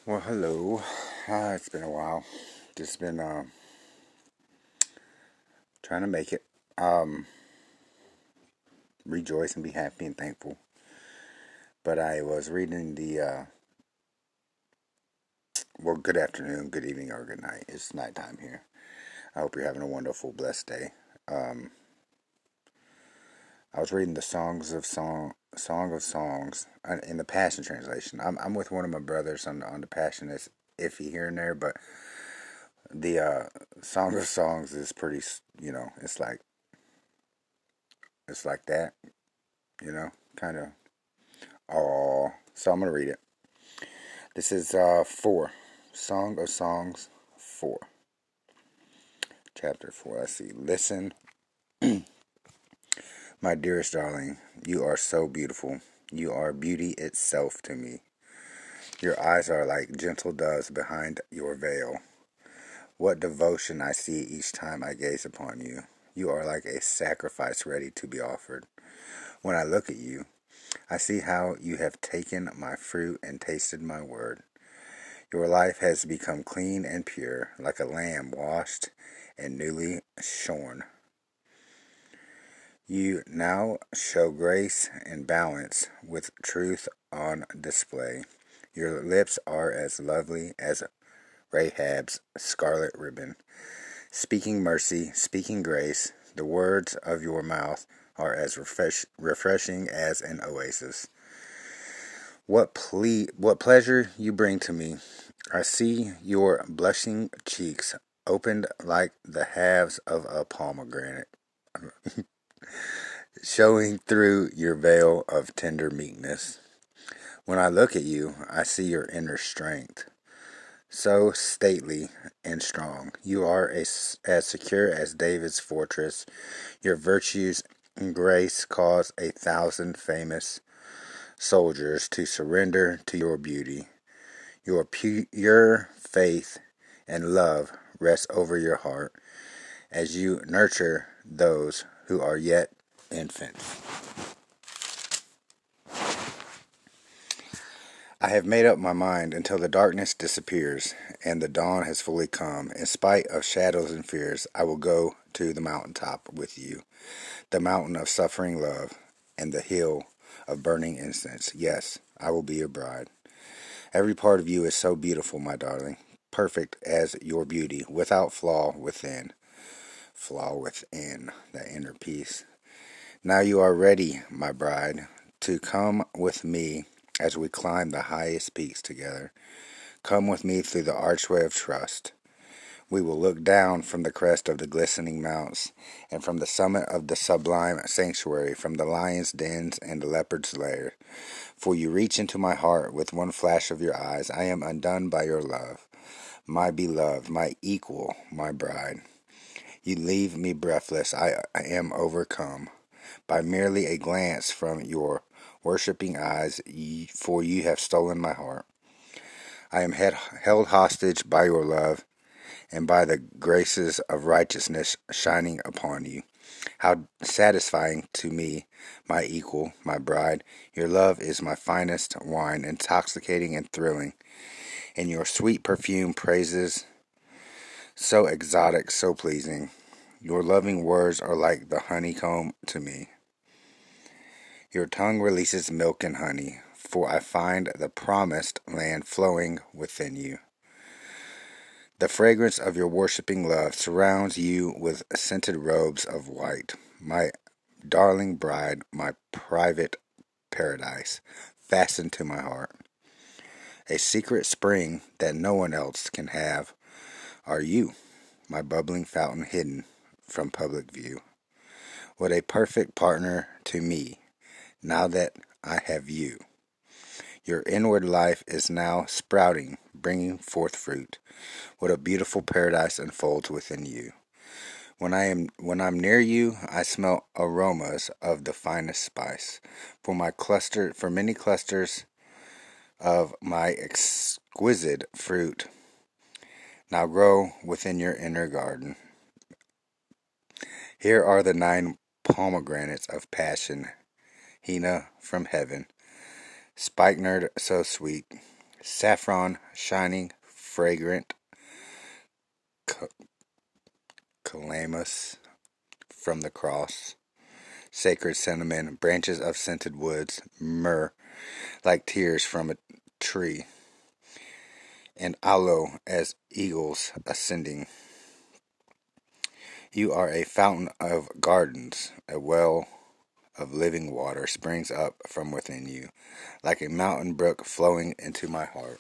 Well, hello. It's been a while. Just been trying to make it. Rejoice and be happy and thankful. But I was reading well, good afternoon, good evening, or good night. It's nighttime here. I hope you're having a wonderful, blessed day. Um, I was reading the Song of Songs in the Passion Translation. I'm with one of my brothers on the Passion. It's iffy here and there, but the Song of Songs is pretty. It's like that. Kind of. Oh, so I'm gonna read it. This is 4, Song of Songs 4, chapter 4. Let's see. Listen, my dearest darling, you are so beautiful. You are beauty itself to me. Your eyes are like gentle doves behind your veil. What devotion I see each time I gaze upon you. You are like a sacrifice ready to be offered. When I look at you, I see how you have taken my fruit and tasted my word. Your life has become clean and pure, like a lamb washed and newly shorn. You now show grace and balance with truth on display. Your lips are as lovely as Rahab's scarlet ribbon, speaking mercy, speaking grace. The words of your mouth are as refreshing as an oasis. What pleasure you bring to me. I see your blushing cheeks opened like the halves of a pomegranate, showing through your veil of tender meekness. When I look at you, I see your inner strength, so stately and strong. You are as secure as David's fortress. Your virtues and grace cause 1,000 famous soldiers to surrender to your beauty. Your pure faith and love rest over your heart as you nurture those who are yet infants. I have made up my mind until the darkness disappears and the dawn has fully come. In spite of shadows and fears, I will go to the mountaintop with you, the mountain of suffering love and the hill of burning incense. Yes, I will be your bride. Every part of you is so beautiful, my darling, perfect as your beauty, without flaw within. Flaw within, that inner peace. Now you are ready, my bride, to come with me as we climb the highest peaks together. Come with me through the archway of trust. We will look down from the crest of the glistening mounts, and from the summit of the sublime sanctuary, from the lion's dens and the leopard's lair. For you reach into my heart with one flash of your eyes. I am undone by your love, my beloved, my equal, my bride. You leave me breathless. I am overcome by merely a glance from your worshipping eyes, for you have stolen my heart. I am held hostage by your love and by the graces of righteousness shining upon you. How satisfying to me, my equal, my bride. Your love is my finest wine, intoxicating and thrilling, and your sweet perfume praises, so exotic, so pleasing. Your loving words are like the honeycomb to me. Your tongue releases milk and honey, for I find the promised land flowing within you. The fragrance of your worshiping love surrounds you with scented robes of white. My darling bride, my private paradise, fastened to my heart. A secret spring that no one else can have are you, my bubbling fountain hidden from public view. What a perfect partner to me, now that I have you. Your inward life is now sprouting, bringing forth fruit. What a beautiful paradise unfolds within you. When I'm near you, I smell aromas of the finest spice. For many clusters of my exquisite fruit now grow within your inner garden. Here are the 9 pomegranates of passion, henna from heaven, spikenard so sweet, saffron, shining, fragrant, calamus from the cross, sacred cinnamon, branches of scented woods, myrrh, like tears from a tree, and aloe as eagles ascending. You are a fountain of gardens, a well of living water springs up from within you, like a mountain brook flowing into my heart.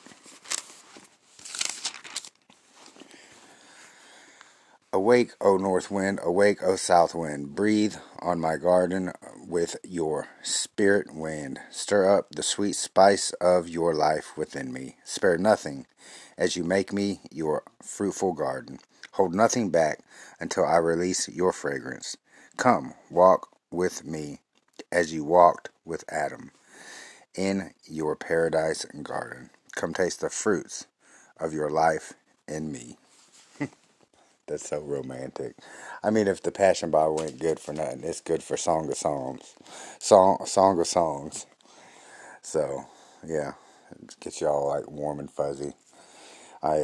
Awake, O north wind, awake, O south wind, breathe on my garden with your spirit wind. Stir up the sweet spice of your life within me. Spare nothing as you make me your fruitful garden. Hold nothing back until I release your fragrance. Come, walk with me as you walked with Adam in your paradise garden. Come taste the fruits of your life in me. That's so romantic. I mean, if the Passion Bible ain't good for nothing, it's good for Song of Songs. Song of Songs. So, yeah, it gets y'all like warm and fuzzy. I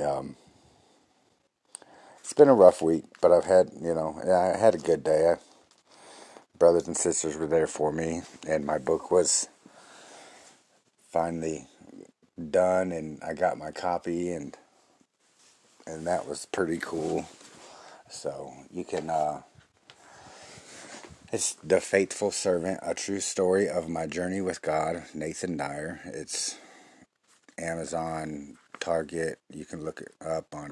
It's been a rough week, but I've had, I had a good day. Brothers and sisters were there for me, and my book was finally done, and I got my copy, and that was pretty cool. So you can it's The Faithful Servant, a true story of my journey with God, Nathan Dyer. It's Amazon, Target. You can look it up on,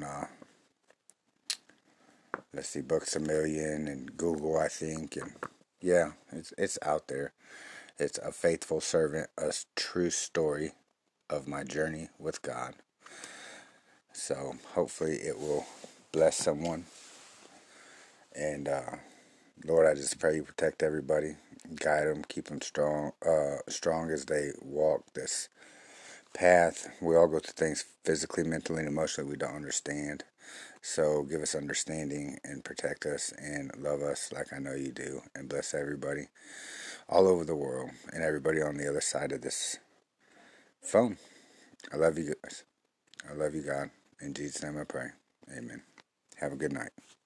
let's see, Books A Million and Google, I think. And yeah, it's out there. It's A Faithful Servant, a true story of my journey with God. So hopefully it will bless someone. And Lord, I just pray you protect everybody, guide them, keep them strong as they walk this path. We all go through things physically, mentally, and emotionally we don't understand. So give us understanding and protect us and love us like I know you do, and bless everybody all over the world and everybody on the other side of this phone. I love you guys. I love you, God. In Jesus' name I pray. Amen. Have a good night.